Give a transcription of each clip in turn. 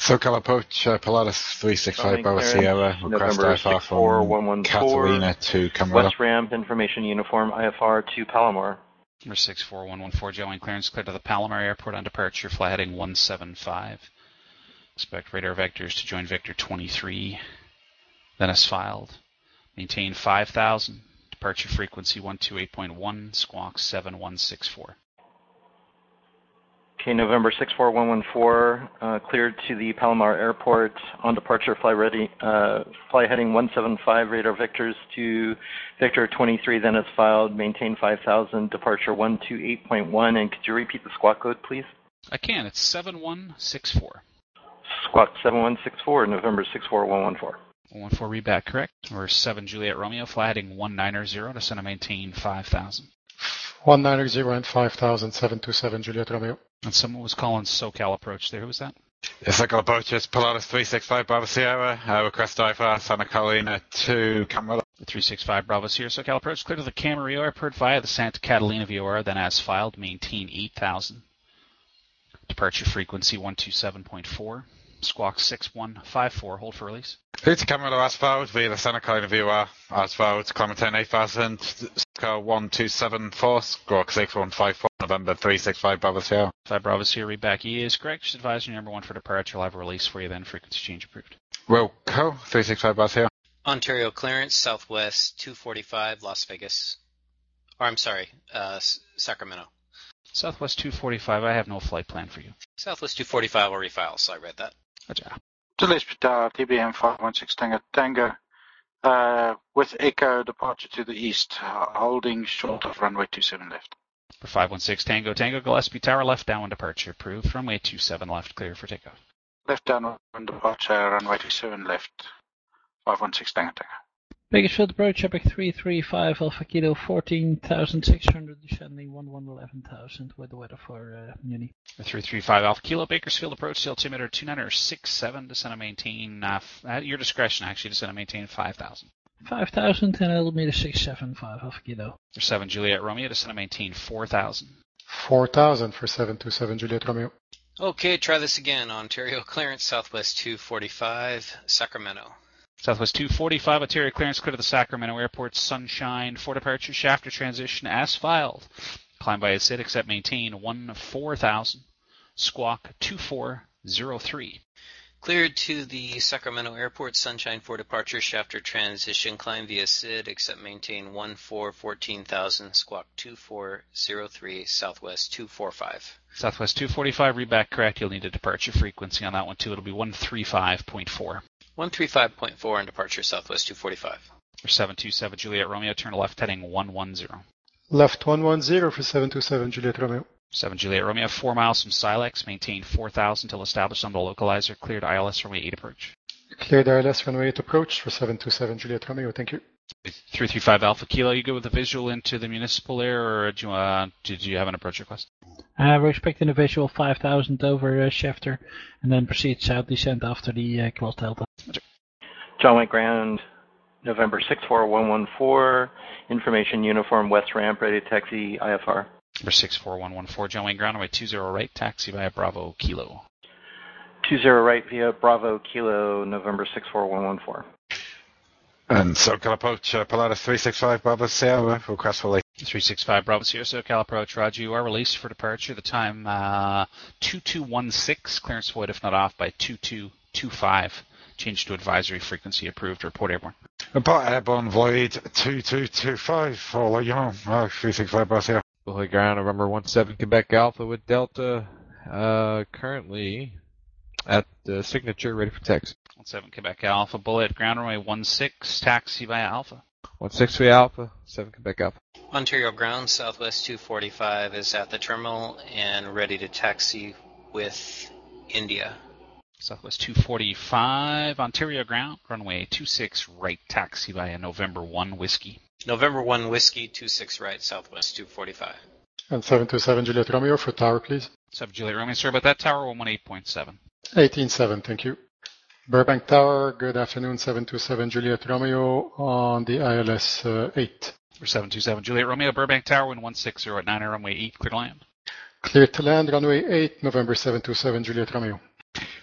SoCal approach, Pilatus 365 Bravo Sierra, request November IFR from 64114, Catalina to Camarillo. West Ramp, information uniform, IFR to Palomar. Number 64114, Joe and clearance clear to the Palomar Airport on departure, fly heading 175. Expect radar vectors to join Victor 23. Then as filed. Maintain 5,000. Departure frequency 128.1, squawk 7164. Okay, November 64114, cleared to the Palomar Airport. On departure, fly heading 175, radar vectors to Victor 23, then as filed, maintain 5,000, departure 128.1, and could you repeat the squawk code, please? I can, it's 7164. Squawk 7164, November 64114. 114 read back correct. Number 7 Juliet Romeo, fly heading 190, descend and maintain 5,000. 190 and 5,000, 727 Juliet Romeo. And someone was calling SoCal approach there. Who was that? SoCal approach is Pilatus 365 Bravo Sierra, request IFR Santa Catalina to Camarillo. 365 Bravo Sierra, SoCal approach, clear to the Camarillo Airport via the Santa Catalina VOR, then as filed, maintain 8,000. Departure frequency 127.4. Squawk 6154, hold for release. Clear to Camarillo as filed via the Santa Catalina VOR, as filed, climb 8000, SoCal 1274, squawk 6154, November 365 Bravo Sierra. 5 Bravo Sierra, read back E is correct. Just advising number 1 for departure. I'll have a release for you then, frequency change approved. Wilco 365 Bravo Sierra. Ontario clearance, Southwest 245, Las Vegas. Or I'm sorry, Sacramento. Southwest 245, I have no flight plan for you. Southwest 245 will refile, so I read that. Gotcha. Gillespie Tower, TBM 516 Tango, with Echo departure to the east, holding short of runway 27 left. For 516 Tango, Gillespie Tower, left downwind departure approved. Runway 27 left, clear for takeoff. Left downwind departure, runway 27 left, 516 Tango. Bakersfield approach, Epic 335, Alpha Kilo 14,600, descending 11,000 with the weather for Muni. 335 Alpha Kilo, Bakersfield approach, altimeter 2967, descend and maintain, at your discretion actually, descend and maintain 5,000. 5,000 and altimeter 675 Alpha Kilo. For 7 Juliet Romeo, descend and maintain 4,000. 4,000 for 727 Juliet Romeo. Okay, try this again. Ontario clearance, Southwest 245, Sacramento. Southwest 245, Ontario clearance clear to the Sacramento Airport, Sunshine for departure, shafter transition as filed. Climb by ACID, accept maintain 14,000, squawk 2403. Cleared to the Sacramento Airport, Sunshine for departure, shafter transition, climb via SID, accept maintain 14,000, squawk 2403, Southwest 245. Southwest 245, read back correct, you'll need a departure frequency on that one too, it'll be 135.4. 135.4 on departure, Southwest 245. For 727 Juliet Romeo, turn left heading 110. Left 110 for 727 Juliet Romeo. 7 Juliet Romeo, 4 miles from Silex, maintain 4,000 till established on the localizer, cleared ILS runway 8 approach. Cleared ILS runway 8 approach for 727 Juliet Romeo, thank you. 335 Alpha Kilo, you go with the visual into the municipal air, or did you have an approach request? We're expecting a visual 5,000 over Schefter, and then proceed south descent after the Cross Delta. John White Ground, November 64114, information uniform, West Ramp, ready to taxi IFR. Number 64114, John Wayne Ground, runway 20 right, taxi via Bravo Kilo. 20 right via Bravo Kilo, November 64114. And SoCal approach, Pilatus 365 Bravo Sierra, request for late. 365 Bravo Sierra, SoCal approach, Roger, you are released for departure. The time 2216, clearance void if not off by 2225. Change to advisory frequency approved. Report airborne. Report airborne void 2225 for Lyon, 365 Bravo Sierra. Bullet ground, November 17 Quebec Alpha with Delta, currently at the signature, ready for taxi. 17 Quebec Alpha, bullet ground runway 16, taxi via Alpha. 16 via Alpha, 7 Quebec Alpha. Ontario ground, Southwest 245 is at the terminal and ready to taxi with India. Southwest 245, Ontario ground, runway 26 right, taxi via November 1 Whiskey. November 1 Whiskey, 26 right, Southwest 245. And 727 Juliet Romeo for tower, please. 7 Juliet Romeo, sorry about that, tower 118.7. 18.7, thank you. Burbank Tower, good afternoon, 727 Juliet Romeo on the ILS 8. For 727 Juliet Romeo, Burbank Tower, wind 160 at 9, runway 8, clear to land. Clear to land, runway 8, November 727 Juliet Romeo.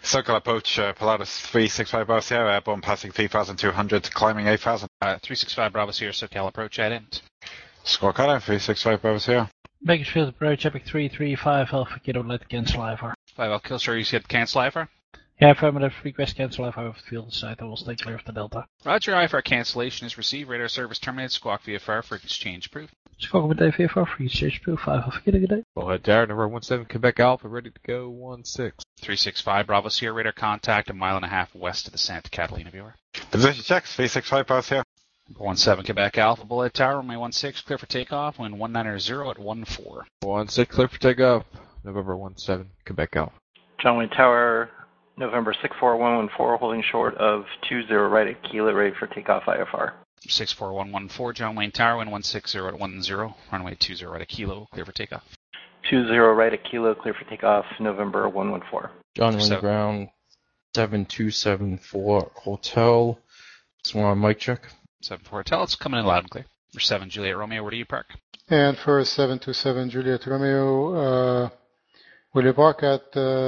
SoCal approach, Pilatus 365 Bravo Sierra, airborne passing 3,200, climbing 8,000. 365 Bravo Sierra, SoCal approach at end. Squawk Island 365 Bravo Sierra. Bakersfield approach, Epic 335, Alpha Kilo, let cancel IFR. 5 Alpha Killshare, you said cancel IFR? Yeah, affirmative, request cancel IFR of the field site, I will stay clear of the Delta. Roger, IFR cancellation is received, radar service terminated, Squawk VFR for exchange approved. Squawk with VFR for exchange approved, 5 Alpha Kilo, good day. Bullhead Tower, number 17, Quebec Alpha, ready to go, 16. 365 Bravo Sierra, radar contact 1.5 miles west of the Santa Catalina viewer. Position checks, 365 Bravo Sierra. 17 Quebec Alpha, Bullhead Tower, runway 16, clear for takeoff, wind 190 at 14. 16, clear for takeoff, November 17, Quebec Alpha. John Wayne Tower, November 64114, holding short of 20 right at Kilo, ready for takeoff IFR. 64114, John Wayne Tower, wind 160 at 10, runway 20 right at Kilo, clear for takeoff. 20 right at Kilo, clear for takeoff, November 114. John Wayne Ground, 7274 Hotel. Swan mic check. 74 Hotel, it's coming in loud and clear. Number 7 Juliet Romeo, where do you park? And for 727 Juliet Romeo, will you park at,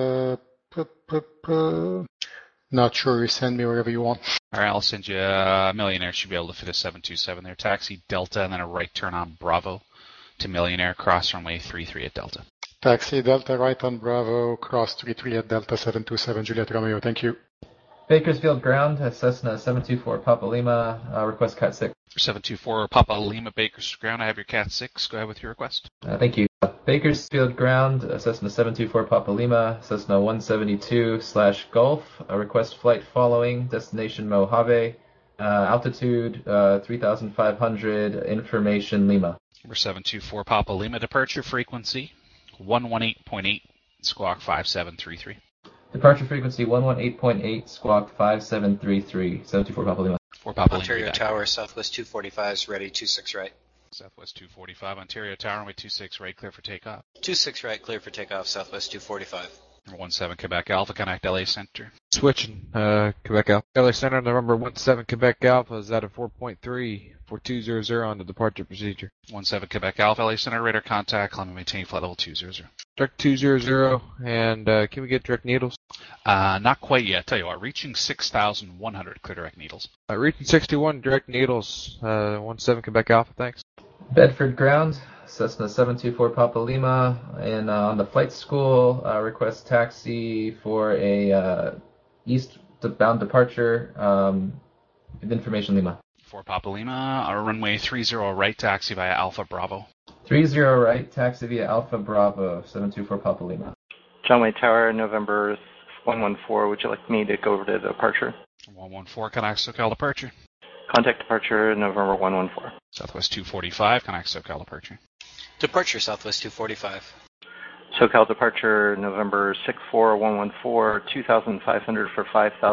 not sure, you send me wherever you want. Alright, I'll send you a Millionaire, should be able to fit a 727 there. Taxi Delta, and then a right turn on Bravo to Millionaire, cross runway 33 at Delta. Taxi Delta, right on Bravo, cross 33 at Delta 727 Juliet Romeo, thank you. Bakersfield Ground, Cessna 724 Papa Lima, request Cat 6. 724 Papa Lima, Bakersfield Ground, I have your Cat 6. Go ahead with your request. Thank you. Bakersfield Ground, Cessna 724 Papa Lima, Cessna 172/Golf, request flight following, destination Mojave, altitude 3,500, information Lima. Number 724 Papa Lima, departure frequency 118.8, squawk 5733. Departure frequency 118.8, squawk 5733, 724 Papa Lima. 4 Papa Lima. Ontario Tower, Southwest 245 is ready, 26 right. Southwest 245, Ontario Tower, runway 26 right, clear for takeoff. 26 right, clear for takeoff, Southwest 245. Number 17 Quebec Alpha, connect LA Center. Switching, Quebec Alpha. LA Center, November 17, Quebec Alpha is at a 4.3, 4200 on the departure procedure. 17 Quebec Alpha, LA Center, radar contact, climb and maintain flight level 200. Direct 200, and can we get direct needles? Not quite yet. Tell you what, reaching 6,100, clear direct needles. Reaching 61, direct needles, 17 Quebec Alpha, thanks. Bedford Ground, Cessna 724 Papa Lima, and on the flight school, request taxi for a eastbound departure, with information Lima. 4 Papa Lima, runway 30 right, taxi via Alpha Bravo. 30 right, taxi via Alpha Bravo, 724 Papa Lima. John Wayne Tower, November 114, would you like me to go over to departure? 114, connect SoCal departure. Contact departure, November 114. Southwest 245, connect SoCal departure. Departure, Southwest 245. SoCal departure, November 64114, 2,500 for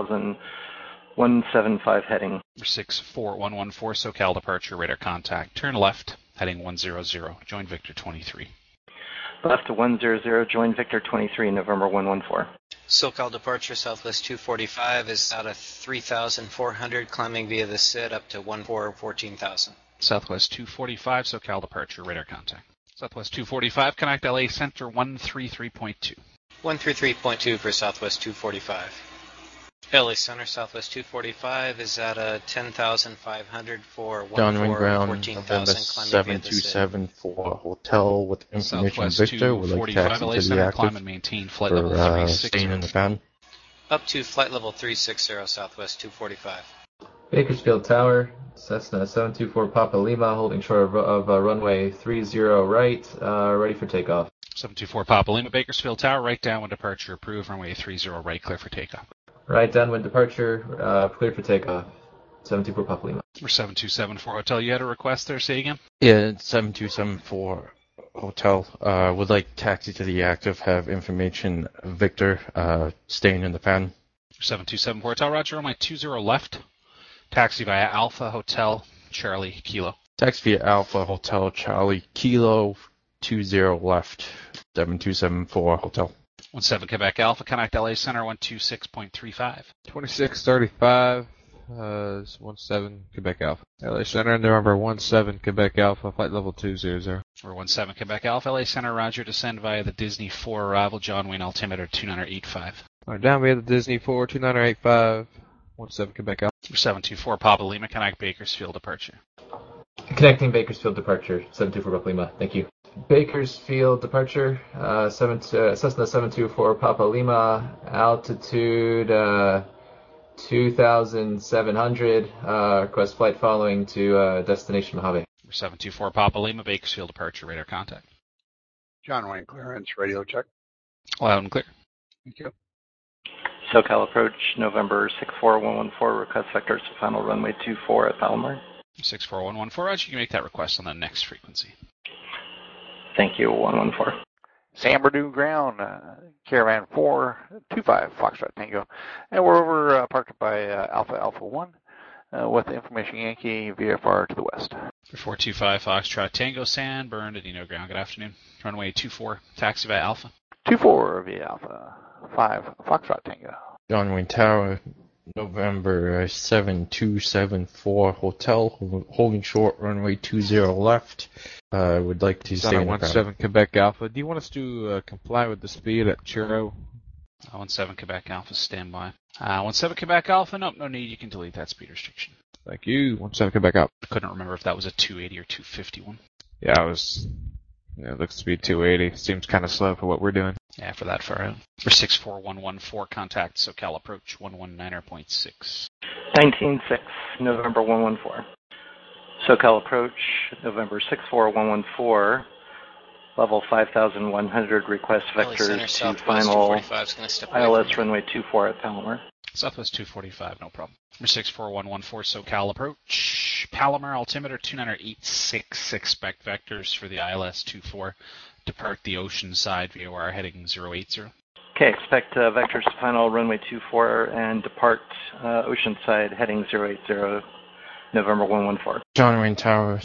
5,175 heading. Number 64114, SoCal departure, radar contact. Turn left, heading 100. Join Victor 23. Left to 100, join Victor 23, November 114. SoCal departure, Southwest 245 is out of 3,400, climbing via the SID up to 14,000. Southwest 245, SoCal departure, radar contact. Southwest 245, connect LA Center 133.2. 133.2 for Southwest 245. LA Center, Southwest 245 is at a 10,500 for John Wayne Ground, 14,000, climbing via the SID. 727 for hotel with information Southwest Victor. Would like 245, taxi LA to the Center, climb active and maintain flight level for 360. staying in the fan. Up to flight level 360, Southwest 245. Bakersfield Tower, Cessna 724 Papa Lima, holding short of runway 30 right, ready for takeoff. 724 Papa Lima, Bakersfield Tower, right downwind departure approved, runway 30 right, clear for takeoff. Right downwind departure, cleared for takeoff. 724 Papa Lima. Number 7274 Hotel, you had a request there, say again? Yeah, it's 7274 Hotel. Would like taxi to the active, have information Victor, staying in the fan. 7274 Hotel, roger, runway 20 left. Taxi via Alpha Hotel Charlie Kilo. Taxi via Alpha Hotel Charlie Kilo 20 left. 7274 Hotel. 17 Quebec Alpha, connect LA Center 126.35. 2635, 17 Quebec Alpha. LA Center, November 17 Quebec Alpha, flight level 200. Or 17 Quebec Alpha, LA Center, roger, descend via the Disney 4 arrival, John Wayne altimeter 2985. Alright, down we have the Disney 4, 2985, 17 Quebec Alpha. 724 Papa Lima, connect Bakersfield departure. Connecting Bakersfield departure, 724 Papa Lima. Thank you. Bakersfield departure, Cessna 724 Papa Lima, altitude 2,700, request flight following to destination Mojave. 724 Papa Lima, Bakersfield departure, radar contact. John Wayne clearance, radio check. Loud and clear. Thank you. SoCal approach, November 64114, request vectors to final runway 24 at Palomar. 64114, Roger, you can make that request on the next frequency. Thank you, 114. San Bernardino ground, Caravan 425 Foxtrot Tango. And we're over parked by Alpha 1 with Information Yankee VFR to the west. 425 Foxtrot Tango, San Bernardino ground. Good afternoon. Runway 24, taxi via Alpha. 24 via Alpha 5 Foxtrot Tango. John Wayne Tower, November 7274 Hotel, holding short, runway 20 left. Would like to stay in the 17 Quebec Alpha. Do you want us to comply with the speed at Churro? 17 Quebec Alpha, standby. 17 Quebec Alpha, nope, no need. You can delete that speed restriction. Thank you. 17 Quebec Alpha. I couldn't remember if that was a 280 or 251. Yeah, it was. Yeah, it looks to be 280. Seems kind of slow for what we're doing. Yeah, for that far out. For 64114, contact SoCal approach 119.6. 196, November 114. SoCal approach, November 64114, level 5100, request vectors to final ILS runway 24 at Palomar. Southwest 245, no problem. Number 64114, SoCal approach. Palomar altimeter 2986, expect vectors for the ILS 24. Depart the ocean side VOR heading 080. Okay, expect vectors to final runway 24 and depart ocean side heading 080, November 114. John Wayne Tower,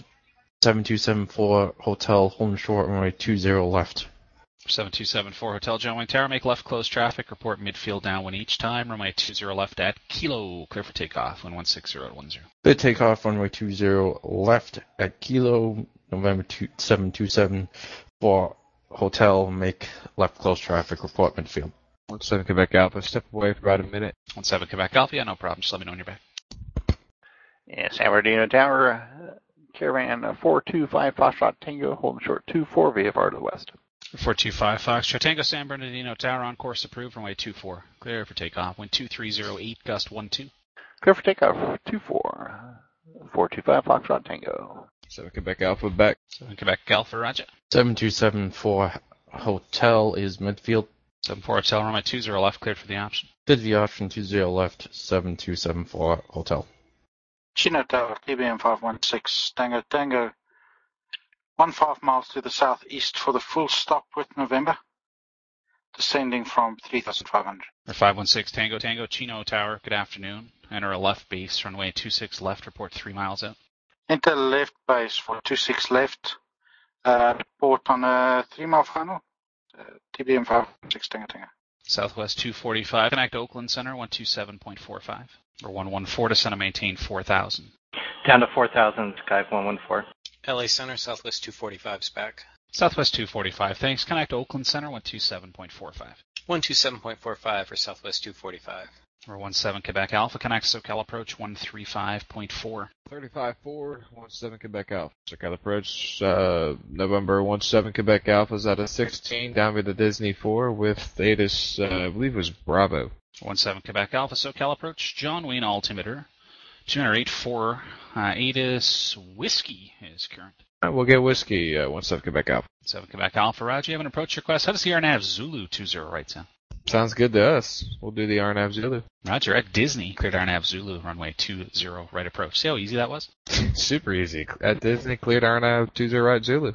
7274 Hotel, holding short, runway 20 left. 7274 Hotel John Wayne Tower, make left close traffic, report midfield downwind each time, runway 20 left at Kilo, clear for takeoff, wind 16010. Clear takeoff, runway 20 left at Kilo, November 727 for Hotel, make left close traffic, report midfield. 17 Quebec Alpha, step away for about a minute. 17 Quebec Alpha, yeah, no problem, just let me know when you're back. Yeah, San Bernardino Tower, Caravan 425 Foxtrot Tango, holding short 24 VFR to the west. 425 Foxtrot Tango, San Bernardino Tower, on course approved, runway 24. Clear for takeoff, wind 2308, gust 12. Clear for takeoff, 24. 425 Foxtrot Tango. 7 Quebec Alpha back. 7 Quebec Alpha, roger. 7274 Hotel is midfield. 74 Hotel, runway 20 left, cleared for the option. Cleared the option, 20 left, 7274 Hotel. Chino Tower, TBM 516, Tango Tango. 15 miles to the southeast for the full stop with November. Descending from 3,500. 516 Tango Tango, Chino Tower, good afternoon. Enter a left base, runway 26 left, report 3 miles out. Enter left base for 26 left. Report on a 3-mile final. TBM 516 Tango Tango. Southwest 245, connect Oakland Center, 127.45. Or 114 to center, maintain 4,000. Down to 4,000, Sky 114. LA Center, Southwest 245 is back. Southwest 245, thanks. Connect Oakland Center, 127.45. 127.45 for Southwest 245. Or 17 Quebec Alpha, connect SoCal approach 135.4. 35-4, 17 Quebec Alpha. SoCal approach, November 17 Quebec Alpha is at a 16, down by the Disney 4 with ATIS, I believe it was Bravo. 17 Quebec Alpha, SoCal approach, John Wayne altimeter, 208.4, ATIS Whiskey is current. Alright, we'll get Whiskey, 17 Quebec Alpha. 7 Quebec Alpha, Roger, you have an approach request. How does the RNAV Zulu 20 right sound? Sounds good to us. We'll do the RNAV Zulu. Roger, at Disney, cleared RNAV Zulu, runway 20 right approach. See how easy that was? Super easy. At Disney, cleared RNAV 20 right Zulu.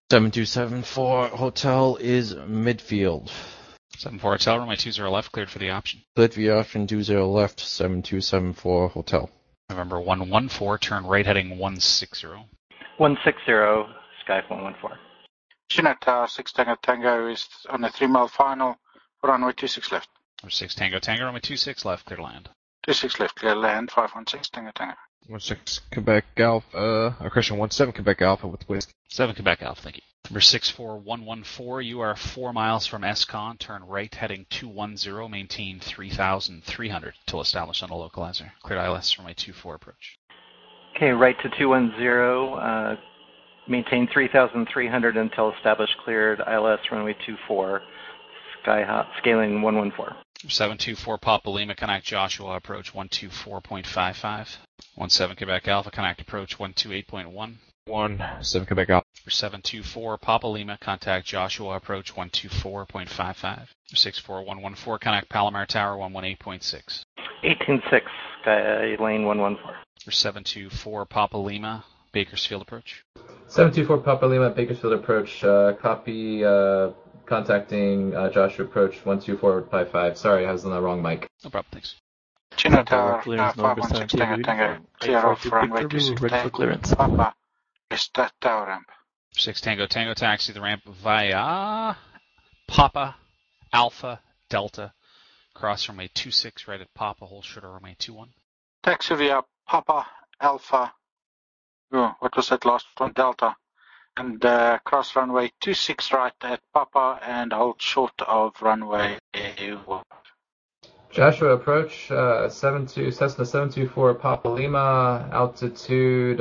7274 Hotel is midfield. 74 Hotel, runway 20 left, cleared for the option. Cleared the option, 20 left, 7274 Hotel. November 114, turn right heading 160. 160, Sky 114. Chino Tower, 6 Tango Tango is on a 3-mile final. Runway 26 left. Or 6 Tango Tango, runway 26 left, clear to land. 26 left, clear land, 516 Tango Tango. 16 Quebec Alpha, Christian 17 Quebec Alpha with Whiskey. 7 Quebec Alpha, thank you. Number 64114, you are 4 miles from Escon. Turn right heading 210. Maintain 3,300 until established on the localizer. Cleared ILS runway 24 approach. Okay, right to 210. Maintain 3,300 until established. Cleared ILS runway 24. Scaling 114. 724 Papa Lima, connect Joshua approach 124.55. 17 Quebec Alpha, connect approach 128.1. 17 Quebec Alpha. 724 Papa Lima, contact Joshua approach 124.55. 64114, connect Palomar Tower 118.6. 18.6, Skylane 114. 724 Papa Lima, Bakersfield approach. 724 Papa Lima, Bakersfield approach. Copy. Contacting Joshua approach 124.55. Sorry, I was on the wrong mic. No problem, thanks. Chino Tower, clearance number 516 17, Tango, clear off runway Victor, 26 ready for Tango, clearance. Papa, rest that tower ramp. 6 Tango Tango, taxi the ramp via Papa Alpha Delta. Cross runway 26 right at Papa, hold short of runway 21. Taxi via Papa, Alpha, what was that last one? Delta. And cross runway 26 right at Papa and hold short of runway 1. Joshua approach, Cessna 724 Papa Lima, altitude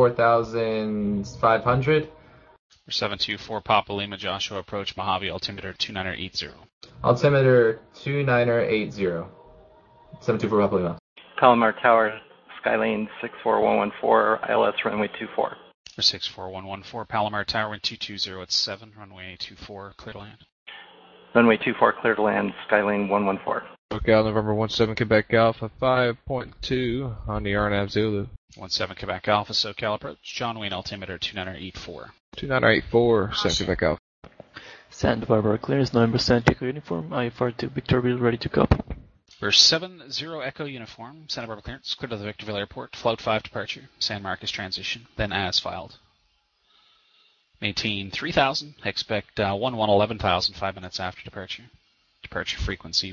4,500. 724 Papa Lima, Joshua approach Mojave, altimeter 2980. Altimeter 2980. 724 Papa Lima. Palomar Tower, Skylane 64114, ILS runway 24. 64114, Palomar Tower, wind 220 at 7, runway 24, clear to land. Runway 24, clear to land, Skylane 114. Okay, November 17 Quebec Alpha 5.2 on the RNAV Zulu. 17 Quebec Alpha, SoCal approach, John Wayne, altimeter 2984. 2984, 7 Quebec Alpha. Santa Barbara clearance, November 7 Echo Uniform, IFR to Victorville, ready to copy. We're 70 Echo Uniform, Santa Barbara clearance, clear to the Victorville Airport, Float 5 departure, San Marcos transition, then as filed. Maintain 3,000, expect 11,000 5 minutes after departure. Departure frequency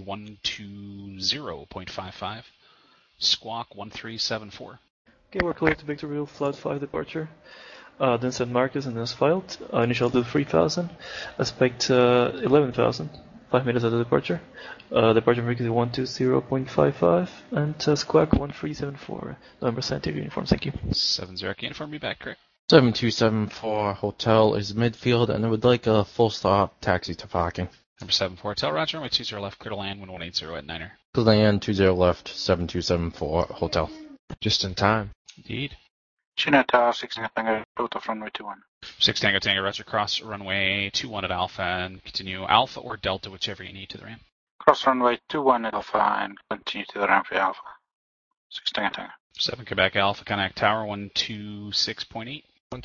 120.55, squawk 1374. Okay, we're clear to Victorville, Float 5 departure. Then San Marcos and as filed. Initial to 3,000, expect 11,000 5 minutes after departure. Departure frequency 120.55 and squawk 1374. November Scientific Uniform, thank you. 70 Echo Uniform, be back, correct. 7274 Hotel is midfield and I would like a full stop taxi to parking. Number 74 Hotel, Roger, runway 20 left, clear to land, 1180 at Niner. To land 20 left, 7274 Hotel. Just in time. Indeed. Chino Tower, 6 Tango, out of runway 21. 6 Tango Tango, Roger, cross runway 21 at Alpha and continue Alpha or Delta, whichever you need to the ramp. Cross runway 21 at Alpha and continue to the ramp for Alpha. 6 Tango Tango. 7 Quebec Alpha, connect tower 126.8.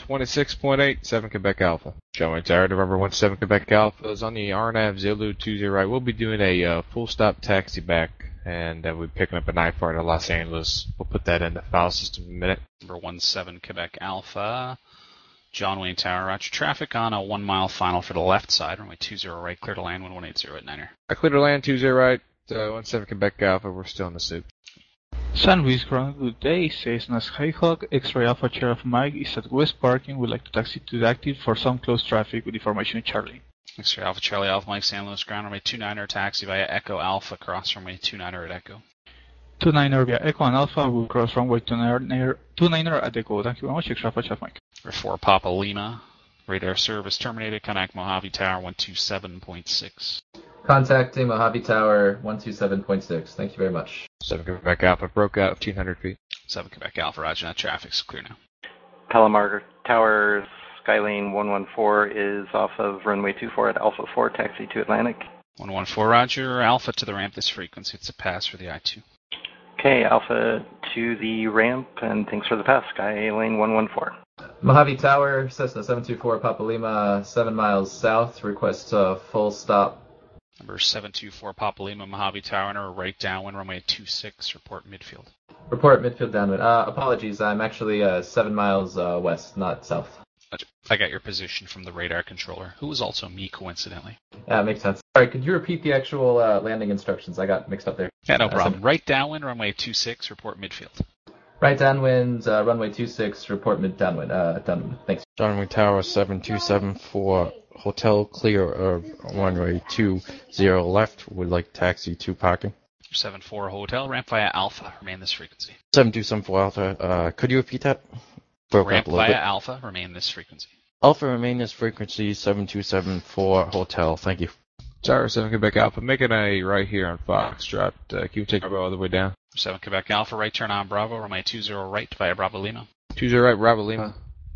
126.8, 7 Quebec Alpha. Showing Tower, November 17 Quebec Alpha is on the RNAV Zulu 20 right. We'll be doing a full stop taxi back, and we'll be picking up an IFR to Los Angeles. We'll put that in the file system in a minute. Number 17 Quebec Alpha, John Wayne Tower, roger. Traffic on a 1 mile final for the left side, runway 20 right, clear to land 1180 at Niner. I clear to land 20 right, 17 Quebec Alpha. We're still in the soup. San Luis Ground, good day. Cessna Skyhawk, X-ray Alpha Sheriff Mike is at West Parking. We'd like to taxi to the active for some close traffic with information Charlie. X-ray Alpha Charlie Alpha Mike, San Luis Ground, runway 29er, taxi via Echo Alpha, cross runway 29er at Echo. 29er via Echo and Alpha will cross runway 29er at Echo. Thank you very much. X-ray Alpha Sheriff Mike. For 4 Papa Lima, radar service terminated, connect Mojave Tower 127.6. Contacting Mojave Tower 127.6. Thank you very much. 7 Quebec Alpha broke out 1,500 feet. 7 Quebec Alpha, roger, that traffic's clear now. Palomar Tower, Skylane 114 is off of runway 24 at Alpha 4, taxi to Atlantic. 114, roger, Alpha to the ramp this frequency. It's a pass for the I-2. Okay, Alpha to the ramp, and thanks for the pass, Skylane 114. Mojave Tower, Cessna 724 Papa Lima, 7 miles south. Request full stop. Number 724 Papa Lima, Mojave Tower, and right downwind, runway 26, report midfield. Report midfield downwind. Apologies, I'm actually 7 miles west, not south. I got your position from the radar controller, who was also me, coincidentally. Yeah, makes sense. Sorry, could you repeat the actual landing instructions? I got mixed up there. Yeah, no problem. Right downwind, runway 26, report midfield. Right downwind, runway 26, report mid downwind. Downwind. Thanks. John Wayne Tower 7274 Hotel clear runway 20 left. Would like taxi to parking. 74 Hotel, ramp via Alpha, remain this frequency. 7274 Alpha. Could you repeat that? Broke Ramp up a little via bit. Alpha, remain this frequency. Alpha remain this frequency 7274 Hotel. Thank you. Tower 7 Quebec Alpha, making a right here on Foxtrot. Can you take Bravo all the way down? 7 Quebec Alpha, right turn on Bravo, runway 20 right via Bravo Lima. 20 right, Bravo Lima.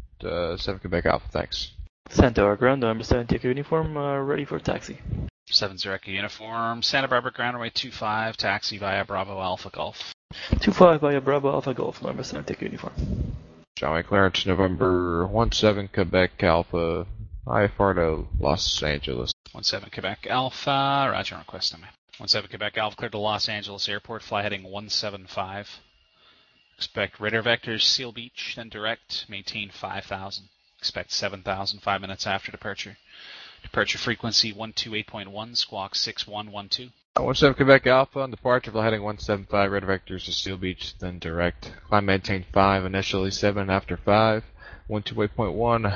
7 Quebec Alpha, thanks. Santa Ground, number 70 Echo Uniform, ready for taxi. 7 Echo Uniform, Santa Barbara Ground, runway 25, taxi via Bravo Alpha Golf. 25 via Bravo Alpha Golf, number 70 Echo Uniform. John Wayne Clarence, November 17 Quebec Alpha, IFR to Los Angeles. 17 Quebec Alpha, roger, request time. 17 Quebec Alpha, cleared to Los Angeles Airport, fly heading 175. Expect radar vectors, Seal Beach, then direct, maintain 5,000. Expect 7,000 5 minutes after departure. Departure frequency 128.1, squawk 6112. 17 Quebec Alpha, on departure, fly heading 175, radar vectors to Seal Beach, then direct. Climb maintain 5, initially 7 after 5, 128.1,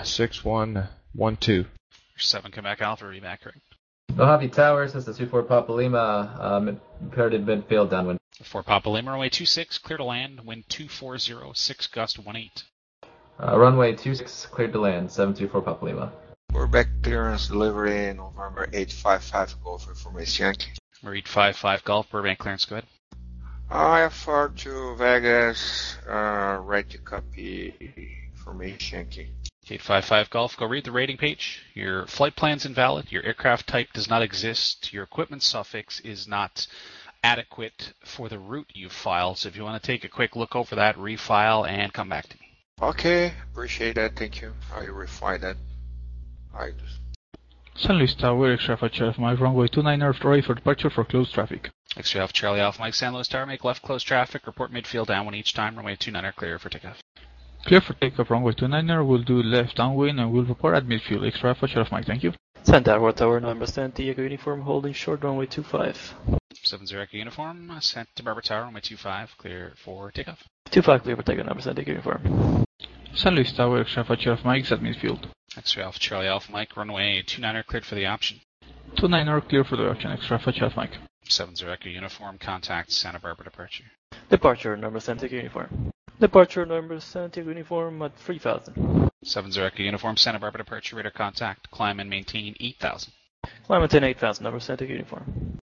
6112. 7 Quebec Alpha, read back correct. Mojave Tower, Cessna 24 Papa Lima, imperative midfield downwind. 4 Papa Lima, runway 26, clear to land, wind 240, 6 gust 18. Runway 26, cleared to land, 724 Papa Lima. Quebec clearance delivery, November 855 Golf Information Yankee. Read 55 Golf, Burbank clearance, go ahead. IFR to Vegas, right to copy Information Yankee. 855 Golf, go read the rating page. Your flight plan's invalid, your aircraft type does not exist, your equipment suffix is not adequate for the route you've filed. So if you want to take a quick look over that, refile, and come back to me. Okay, appreciate that, thank you. I refine that. San Luis Tower, X-ray Alpha Charlie Alpha Mike, runway 29 North, ready for departure for closed traffic. X-ray Alpha Charlie Alpha Mike, San Luis Tower, make left closed traffic, report midfield downwind each time, runway 29 clear for takeoff. Clear for takeoff, runway 29er, we'll do left downwind and we'll report at midfield. X-ray Alpha Charlie Alpha Mike, thank you. Santa Barbara Tower, number 70 Echo Uniform, holding short, runway 25. 70 Echo Uniform, Santa Barbara Tower, runway 25, clear for takeoff. 25 clear for takeoff, number 70 Echo Uniform. San Luis Tower, X-ray Alpha Charlie Alpha Mike, at midfield. X-ray Alpha Charlie Alpha Mike, runway 29er cleared for the option. 29er clear for the option, X-ray Alpha Charlie Alpha Mike. 70 Echo Uniform, contact Santa Barbara departure. Departure, number 70 Echo Uniform. Departure, number 70 Echo Uniform at 3,000. 70 Echo Uniform, Santa Barbara departure, radar contact, climb and maintain 8,000. Climb maintain 8,000, number 70 Echo Uniform.